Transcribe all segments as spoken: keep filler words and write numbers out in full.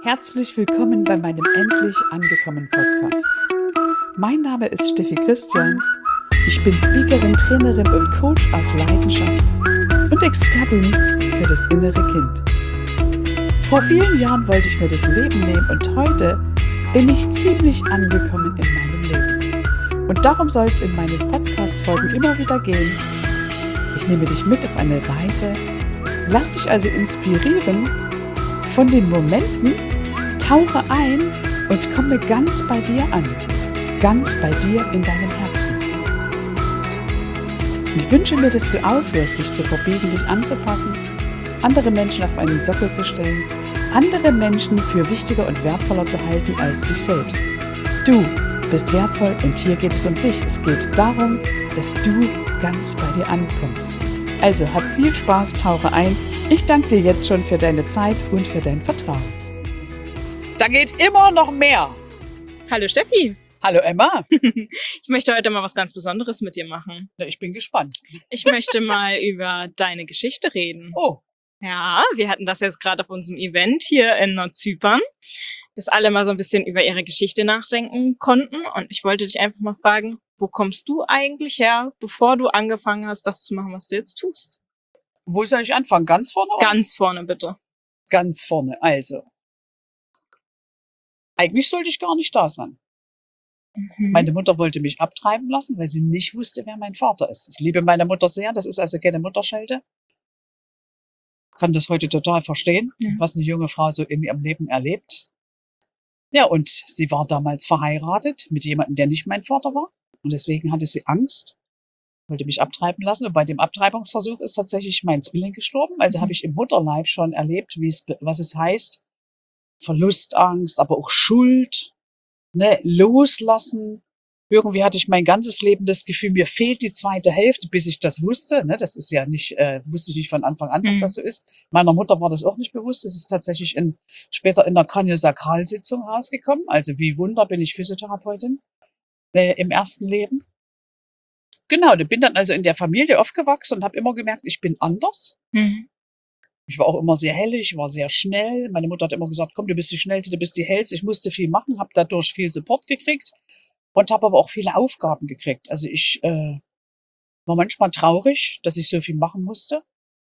Herzlich willkommen bei meinem Endlich angekommen Podcast. Mein Name ist Steffi Christian. Ich bin Speakerin, Trainerin und Coach aus Leidenschaft und Expertin für das innere Kind. Vor vielen Jahren wollte ich mir das Leben nehmen und heute bin ich ziemlich angekommen in meinem Leben. Und darum soll es in meinen Podcast-Folgen immer wieder gehen. Ich nehme dich mit auf eine Reise, lass dich also inspirieren von den Momenten, tauche ein und komme ganz bei dir an, ganz bei dir in deinem Herzen. Ich wünsche mir, dass du aufhörst, dich zu verbiegen, dich anzupassen, andere Menschen auf einen Sockel zu stellen, andere Menschen für wichtiger und wertvoller zu halten als dich selbst. Du bist wertvoll und hier geht es um dich. Es geht darum, dass du ganz bei dir ankommst. Also hab viel Spaß, tauche ein. Ich danke dir jetzt schon für deine Zeit und für dein Vertrauen. Da geht immer noch mehr. Hallo Steffi. Hallo Emma. Ich möchte heute mal was ganz Besonderes mit dir machen. Na, ich bin gespannt. Ich möchte mal über deine Geschichte reden. Oh. Ja, wir hatten das jetzt gerade auf unserem Event hier in Nordzypern, dass alle mal so ein bisschen über ihre Geschichte nachdenken konnten. Und ich wollte dich einfach mal fragen, wo kommst du eigentlich her, bevor du angefangen hast, das zu machen, was du jetzt tust? Wo soll ich anfangen? Ganz vorne? Oder? Ganz vorne, bitte. Ganz vorne, also. Eigentlich sollte ich gar nicht da sein. Mhm. Meine Mutter wollte mich abtreiben lassen, weil sie nicht wusste, wer mein Vater ist. Ich liebe meine Mutter sehr, das ist also keine Mutterschelte. Kann das heute total verstehen, Ja. was eine junge Frau so in ihrem Leben erlebt. Ja, und sie war damals verheiratet mit jemandem, der nicht mein Vater war. Und deswegen hatte sie Angst, wollte mich abtreiben lassen. Und bei dem Abtreibungsversuch ist tatsächlich mein Zwilling gestorben. Also Mhm. habe ich im Mutterleib schon erlebt, wie es, was es heißt. Verlustangst, aber auch Schuld, ne, loslassen. Irgendwie hatte ich mein ganzes Leben das Gefühl, mir fehlt die zweite Hälfte, bis ich das wusste. Ne, das ist ja nicht, äh, wusste ich nicht von Anfang an, dass Mhm. das so ist. Meiner Mutter war das auch nicht bewusst. Das ist tatsächlich in, später in der Kraniosakralsitzung rausgekommen. Also wie Wunder bin ich Physiotherapeutin äh, im ersten Leben. Genau, ich bin dann also in der Familie aufgewachsen und habe immer gemerkt, ich bin anders. Mhm. Ich war auch immer sehr hellig, war sehr schnell. Meine Mutter hat immer gesagt, komm, du bist die Schnellste, du bist die Hellste. Ich musste viel machen, habe dadurch viel Support gekriegt und habe aber auch viele Aufgaben gekriegt. Also ich äh, war manchmal traurig, dass ich so viel machen musste.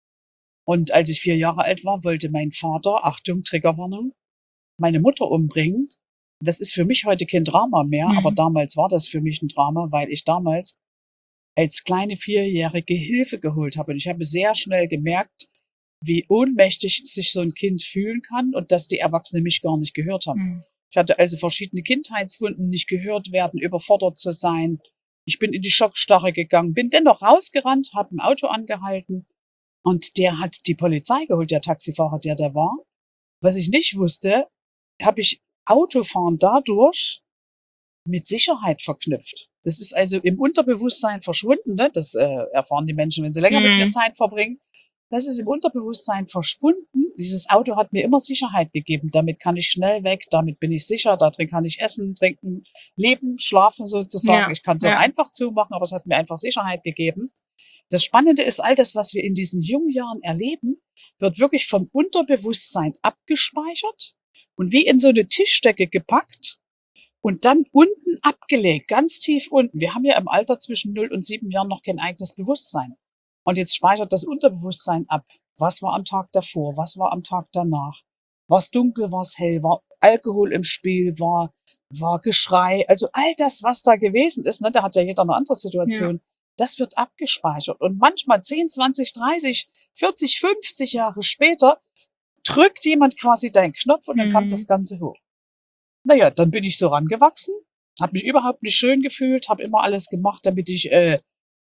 Und als ich vier Jahre alt war, wollte mein Vater, Achtung, Triggerwarnung, meine Mutter umbringen. Das ist für mich heute kein Drama mehr, Mhm. aber damals war das für mich ein Drama, weil ich damals als kleine Vierjährige Hilfe geholt habe. Und ich habe sehr schnell gemerkt, wie ohnmächtig sich so ein Kind fühlen kann und dass die Erwachsenen mich gar nicht gehört haben. Mhm. Ich hatte also verschiedene Kindheitswunden, nicht gehört werden, überfordert zu sein. Ich bin in die Schockstarre gegangen, bin dennoch rausgerannt, habe ein Auto angehalten und der hat die Polizei geholt, der Taxifahrer, der da war. Was ich nicht wusste, habe ich Autofahren dadurch mit Sicherheit verknüpft. Das ist also im Unterbewusstsein verschwunden. Ne? Das äh, erfahren die Menschen, wenn sie länger mit mir Mhm. Zeit verbringen. Das ist im Unterbewusstsein verschwunden. Dieses Auto hat mir immer Sicherheit gegeben. Damit kann ich schnell weg, damit bin ich sicher, da drin kann ich essen, trinken, leben, schlafen sozusagen. Ja, Ich kann es auch ja. einfach zumachen, aber es hat mir einfach Sicherheit gegeben. Das Spannende ist, all das, was wir in diesen jungen Jahren erleben, wird wirklich vom Unterbewusstsein abgespeichert und wie in so eine Tischdecke gepackt und dann unten abgelegt, ganz tief unten. Wir haben ja im Alter zwischen null und sieben Jahren noch kein eigenes Bewusstsein. Und jetzt speichert das Unterbewusstsein ab. Was war am Tag davor? Was war am Tag danach? War es dunkel? War es hell? War Alkohol im Spiel? War, war Geschrei? Also all das, was da gewesen ist, ne, da hat ja jeder eine andere Situation. Das wird abgespeichert. Und manchmal zehn, zwanzig, dreißig, vierzig, fünfzig Jahre später drückt jemand quasi deinen Knopf und dann Mhm. kommt das Ganze hoch. Naja, dann bin ich so rangewachsen, habe mich überhaupt nicht schön gefühlt, habe immer alles gemacht, damit ich, äh,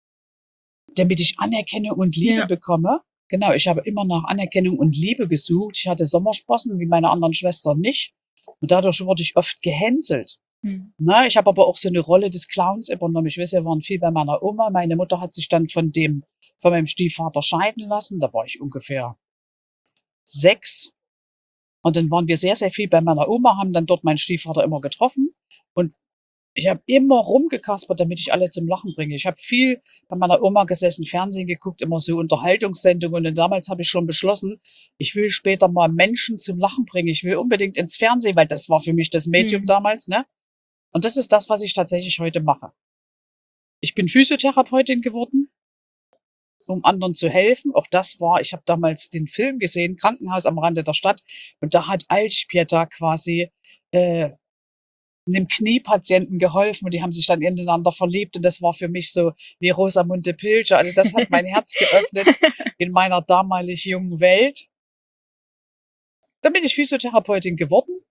damit ich Anerkennung und Liebe Ja. bekomme. Genau, ich habe immer nach Anerkennung und Liebe gesucht. Ich hatte Sommersprossen, wie meine anderen Schwestern nicht. Und dadurch wurde ich oft gehänselt. Mhm. Na, ich habe aber auch so eine Rolle des Clowns übernommen. Ich weiß, wir waren viel bei meiner Oma. Meine Mutter hat sich dann von dem, von meinem Stiefvater scheiden lassen. Da war ich ungefähr sechs. Und dann waren wir sehr, sehr viel bei meiner Oma, haben dann dort meinen Stiefvater immer getroffen. Und Ich habe immer rumgekaspert, damit ich alle zum Lachen bringe. Ich habe viel bei meiner Oma gesessen, Fernsehen geguckt, immer so Unterhaltungssendungen. Und damals habe ich schon beschlossen, ich will später mal Menschen zum Lachen bringen. Ich will unbedingt ins Fernsehen, weil das war für mich das Medium Mhm. damals, ne? Und das ist das, was ich tatsächlich heute mache. Ich bin Physiotherapeutin geworden, um anderen zu helfen. Auch das war, ich habe damals den Film gesehen, Krankenhaus am Rande der Stadt. Und da hat Alzspieta quasi äh, einem Kniepatienten geholfen und die haben sich dann ineinander verliebt und das war für mich so wie Rosamunde Pilcher. Also das hat mein Herz geöffnet in meiner damalig jungen Welt. Dann bin ich Physiotherapeutin geworden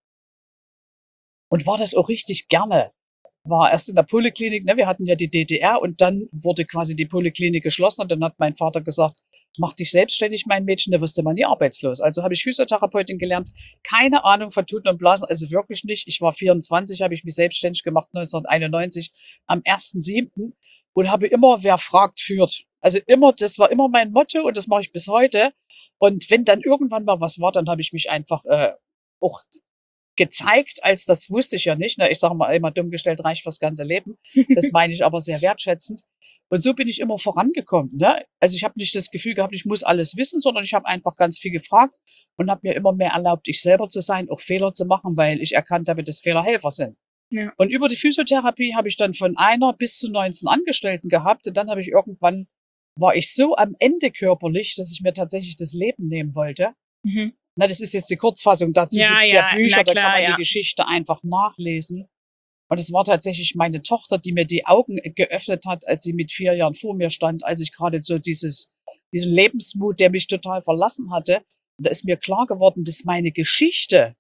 und war das auch richtig gerne. War erst in der Poliklinik, ne, wir hatten ja die D D R und dann wurde quasi die Poliklinik geschlossen und dann hat mein Vater gesagt, mach dich selbstständig, mein Mädchen, da wirst du mal nie arbeitslos. Also habe ich Physiotherapeutin gelernt, keine Ahnung von Tuten und Blasen, also wirklich nicht. Ich war vierundzwanzig, habe ich mich selbstständig gemacht, neunzehnhunderteinundneunzig am ersten siebten und habe immer, wer fragt, führt. Also immer, das war immer mein Motto und das mache ich bis heute. Und wenn dann irgendwann mal was war, dann habe ich mich einfach äh, auch gezeigt, als das wusste ich ja nicht. Ne? Ich sage mal immer, dumm gestellt reicht fürs ganze Leben. Das meine ich aber sehr wertschätzend. Und so bin ich immer vorangekommen. Ne? Also ich habe nicht das Gefühl gehabt, ich muss alles wissen, sondern ich habe einfach ganz viel gefragt und habe mir immer mehr erlaubt, ich selber zu sein, auch Fehler zu machen, weil ich erkannt habe, dass Fehler Helfer sind. Ja. Und über die Physiotherapie habe ich dann von einer bis zu neunzehn Angestellten gehabt und dann habe ich irgendwann, war ich so am Ende körperlich, dass ich mir tatsächlich das Leben nehmen wollte. Mhm. Na, das ist jetzt die Kurzfassung. Dazu Ja, gibt's ja ja, Bücher, na da kann klar, man die ja. Geschichte einfach nachlesen. Und es war tatsächlich meine Tochter, die mir die Augen geöffnet hat, als sie mit vier Jahren vor mir stand, als ich gerade so dieses, diesen Lebensmut, der mich total verlassen hatte. Und da ist mir klar geworden, dass meine Geschichte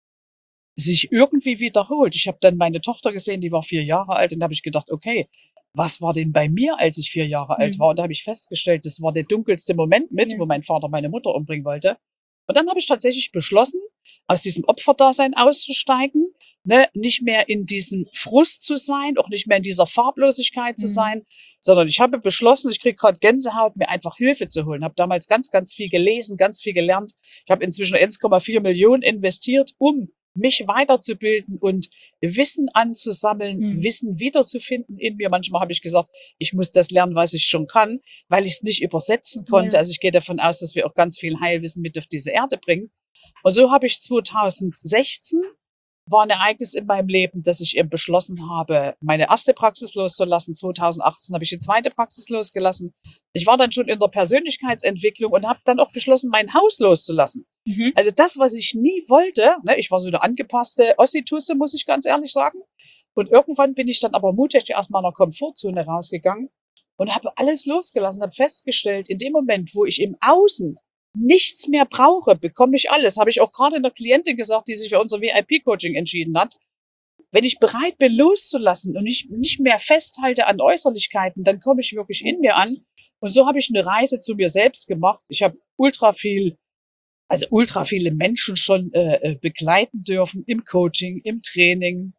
sich irgendwie wiederholt. Ich habe dann meine Tochter gesehen, die war vier Jahre alt, und da habe ich gedacht, okay, was war denn bei mir, als ich vier Jahre alt Mhm. war? Und da habe ich festgestellt, das war der dunkelste Moment mit, Ja. wo mein Vater meine Mutter umbringen wollte. Und dann habe ich tatsächlich beschlossen, aus diesem Opferdasein auszusteigen, ne, nicht mehr in diesem Frust zu sein, auch nicht mehr in dieser Farblosigkeit zu Mhm. sein, sondern ich habe beschlossen, ich kriege gerade Gänsehaut, mir einfach Hilfe zu holen. Habe damals ganz, ganz viel gelesen, ganz viel gelernt. Ich habe inzwischen eins Komma vier Millionen investiert, um mich weiterzubilden und Wissen anzusammeln, Mhm. Wissen wiederzufinden in mir. Manchmal habe ich gesagt, ich muss das lernen, was ich schon kann, weil ich es nicht übersetzen konnte. Ja. Also ich gehe davon aus, dass wir auch ganz viel Heilwissen mit auf diese Erde bringen. Und so habe ich zweitausendsechzehn war ein Ereignis in meinem Leben, dass ich eben beschlossen habe, meine erste Praxis loszulassen. zweitausendachtzehn habe ich die zweite Praxis losgelassen. Ich war dann schon in der Persönlichkeitsentwicklung und habe dann auch beschlossen, mein Haus loszulassen. Mhm. Also das, was ich nie wollte, ne, ich war so eine angepasste Ossitusse, muss ich ganz ehrlich sagen. Und irgendwann bin ich dann aber mutig aus meiner Komfortzone rausgegangen und habe alles losgelassen, habe festgestellt, in dem Moment, wo ich im Außen nichts mehr brauche, bekomme ich alles. Habe ich auch gerade einer Klientin gesagt, die sich für unser V I P-Coaching entschieden hat. Wenn ich bereit bin, loszulassen und nicht, nicht mehr festhalte an Äußerlichkeiten, dann komme ich wirklich in mir an. Und so habe ich eine Reise zu mir selbst gemacht. Ich habe ultra viel, also ultra viele Menschen schon äh, begleiten dürfen im Coaching, im Training.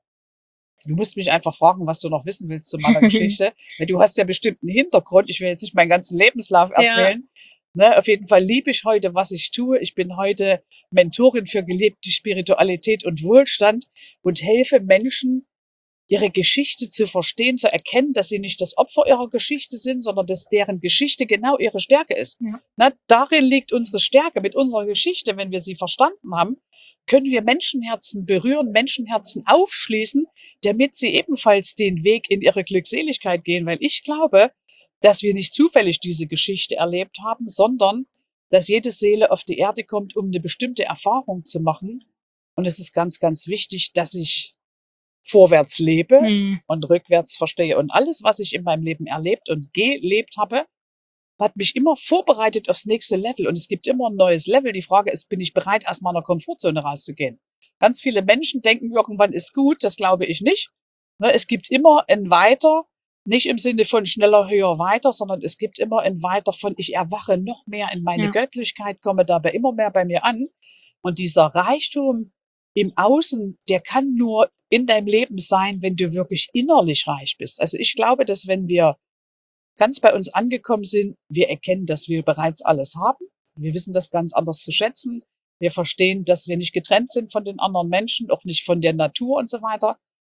Du musst mich einfach fragen, was du noch wissen willst zu meiner Geschichte. Weil du hast ja bestimmt einen Hintergrund. Ich will jetzt nicht meinen ganzen Lebenslauf erzählen. Ja. Ne, auf jeden Fall liebe ich heute, was ich tue. Ich bin heute Mentorin für gelebte Spiritualität und Wohlstand und helfe Menschen, ihre Geschichte zu verstehen, zu erkennen, dass sie nicht das Opfer ihrer Geschichte sind, sondern dass deren Geschichte genau ihre Stärke ist. Ja. Na, darin liegt unsere Stärke. Mit unserer Geschichte, wenn wir sie verstanden haben, können wir Menschenherzen berühren, Menschenherzen aufschließen, damit sie ebenfalls den Weg in ihre Glückseligkeit gehen. Weil ich glaube, dass wir nicht zufällig diese Geschichte erlebt haben, sondern dass jede Seele auf die Erde kommt, um eine bestimmte Erfahrung zu machen. Und es ist ganz, ganz wichtig, dass ich vorwärts lebe Mhm. und rückwärts verstehe. Und alles, was ich in meinem Leben erlebt und gelebt habe, hat mich immer vorbereitet aufs nächste Level. Und es gibt immer ein neues Level. Die Frage ist, bin ich bereit, aus meiner Komfortzone rauszugehen? Ganz viele Menschen denken, irgendwann ist gut. Das glaube ich nicht. Ne, es gibt immer ein Weiter, nicht im Sinne von schneller, höher, weiter, sondern es gibt immer ein Weiter von, ich erwache noch mehr in meine Ja. Göttlichkeit, komme dabei immer mehr bei mir an. Und dieser Reichtum im Außen, der kann nur in deinem Leben sein, wenn du wirklich innerlich reich bist. Also ich glaube, dass wenn wir ganz bei uns angekommen sind, wir erkennen, dass wir bereits alles haben. Wir wissen das ganz anders zu schätzen. Wir verstehen, dass wir nicht getrennt sind von den anderen Menschen, auch nicht von der Natur und so weiter.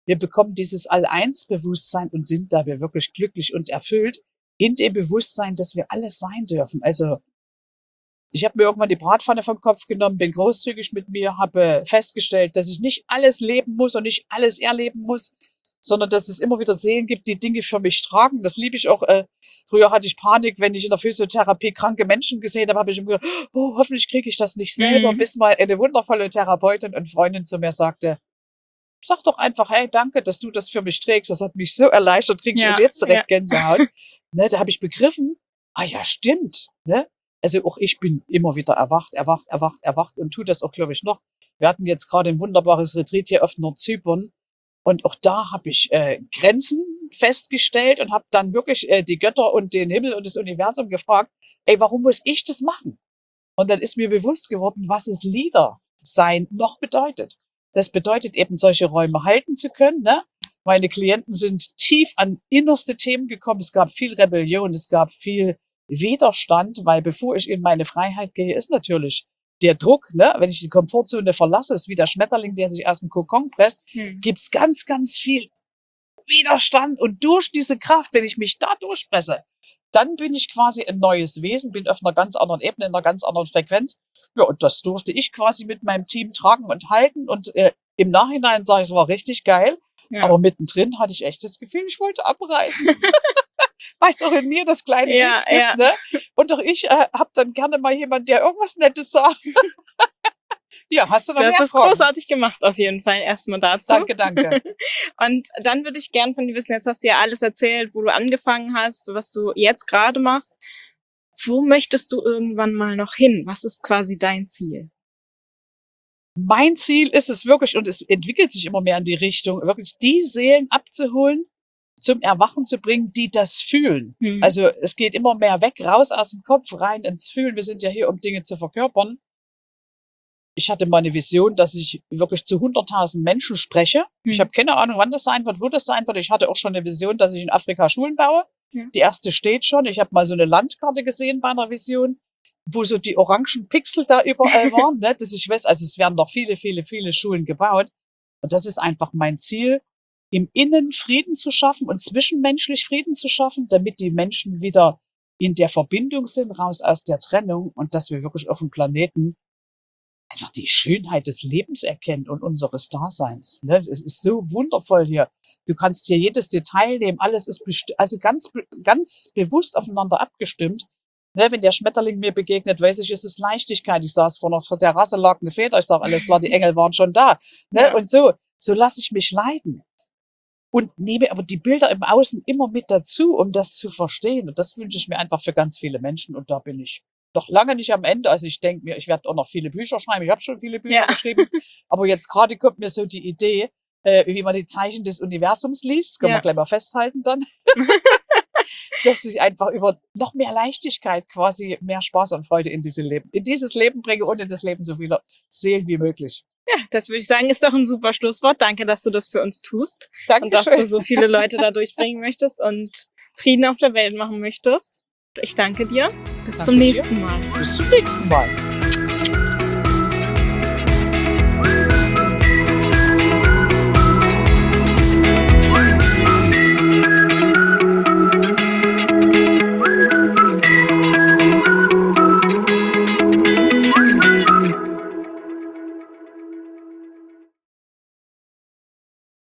Wir bekommen dieses All-Eins-Bewusstsein und sind dabei wirklich glücklich und erfüllt in dem Bewusstsein, dass wir alles sein dürfen. Also ich habe mir irgendwann die Bratpfanne vom Kopf genommen, bin großzügig mit mir, habe festgestellt, dass ich nicht alles leben muss und nicht alles erleben muss, sondern dass es immer wieder Seelen gibt, die Dinge für mich tragen. Das liebe ich auch. Äh, früher hatte ich Panik, wenn ich in der Physiotherapie kranke Menschen gesehen habe, habe ich immer gedacht, oh, hoffentlich kriege ich das nicht selber, Mhm. bis mal eine wundervolle Therapeutin und Freundin zu mir sagte, sag doch einfach, hey, danke, dass du das für mich trägst. Das hat mich so erleichtert, kriege ich Ja, jetzt direkt ja. Gänsehaut. Ne, da habe ich begriffen, ah ja, stimmt. Ne? Also auch ich bin immer wieder erwacht, erwacht, erwacht, erwacht und tue das auch, glaube ich, noch. Wir hatten jetzt gerade ein wunderbares Retreat hier auf Nordzypern und auch da habe ich äh, Grenzen festgestellt und habe dann wirklich äh, die Götter und den Himmel und das Universum gefragt, ey, warum muss ich das machen? Und dann ist mir bewusst geworden, was es Leader sein noch bedeutet. Das bedeutet eben, solche Räume halten zu können. Ne? Meine Klienten sind tief an innerste Themen gekommen. Es gab viel Rebellion, es gab viel Widerstand, weil bevor ich in meine Freiheit gehe, ist natürlich der Druck, ne? Wenn ich die Komfortzone verlasse, ist wie der Schmetterling, der sich aus dem Kokon presst, Hm. gibt's ganz, ganz viel Widerstand. Und durch diese Kraft, wenn ich mich da durchpresse, dann bin ich quasi ein neues Wesen, bin auf einer ganz anderen Ebene, in einer ganz anderen Frequenz. Ja, und das durfte ich quasi mit meinem Team tragen und halten. Und äh, im Nachhinein sage ich, es war richtig geil. Ja. Aber mittendrin hatte ich echt das Gefühl, ich wollte abreißen. Weil es auch in mir das kleine Ja, Kind gibt, ja. ne? Und auch ich äh, habe dann gerne mal jemanden, der irgendwas Nettes sagt. Ja, hast du noch Du hast mehr das Fragen? großartig gemacht, auf jeden Fall, erstmal dazu. Danke, danke. Und dann würde ich gern von dir wissen, jetzt hast du ja alles erzählt, wo du angefangen hast, was du jetzt gerade machst. Wo möchtest du irgendwann mal noch hin? Was ist quasi dein Ziel? Mein Ziel ist es wirklich, und es entwickelt sich immer mehr in die Richtung, wirklich die Seelen abzuholen, zum Erwachen zu bringen, die das fühlen. Hm. Also es geht immer mehr weg, raus aus dem Kopf, rein ins Fühlen. Wir sind ja hier, um Dinge zu verkörpern. Ich hatte mal eine Vision, dass ich wirklich zu hunderttausend Menschen spreche. Hm. Ich habe keine Ahnung, wann das sein wird, wo das sein wird. Ich hatte auch schon eine Vision, dass ich in Afrika Schulen baue. Ja. Die erste steht schon. Ich habe mal so eine Landkarte gesehen bei einer Vision, wo so die orangen Pixel da überall waren, ne? Dass ich weiß, also es werden noch viele, viele, viele Schulen gebaut. Und das ist einfach mein Ziel, im Innen Frieden zu schaffen und zwischenmenschlich Frieden zu schaffen, damit die Menschen wieder in der Verbindung sind, raus aus der Trennung und dass wir wirklich auf dem Planeten einfach die Schönheit des Lebens erkennen und unseres Daseins. Ne? Es ist so wundervoll hier. Du kannst hier jedes Detail nehmen, alles ist besti- also ganz, be- ganz bewusst aufeinander abgestimmt. Ne? Wenn der Schmetterling mir begegnet, weiß ich, es ist Leichtigkeit. Ich saß vor einer Terrasse, lag eine Feder, ich sage, alles klar, die Engel waren schon da. Ne? Ja. Und so, so lasse ich mich leiden. Und nehme aber die Bilder im Außen immer mit dazu, um das zu verstehen. Und das wünsche ich mir einfach für ganz viele Menschen. Und da bin ich noch lange nicht am Ende. Also ich denke mir, ich werde auch noch viele Bücher schreiben. Ich habe schon viele Bücher Ja. geschrieben. Aber jetzt gerade kommt mir so die Idee, äh, wie man die Zeichen des Universums liest. Können Ja. wir gleich mal festhalten dann. Dass ich einfach über noch mehr Leichtigkeit quasi mehr Spaß und Freude in diese Leben, in dieses Leben bringe und in das Leben so viele Seelen wie möglich. Ja, das würde ich sagen, ist doch ein super Schlusswort. Danke, dass du das für uns tust. Und dass du Dankeschön. so viele Leute da durchbringen möchtest und Frieden auf der Welt machen möchtest. Ich danke dir. Bis Danke zum dir. nächsten Mal. Bis zum nächsten Mal.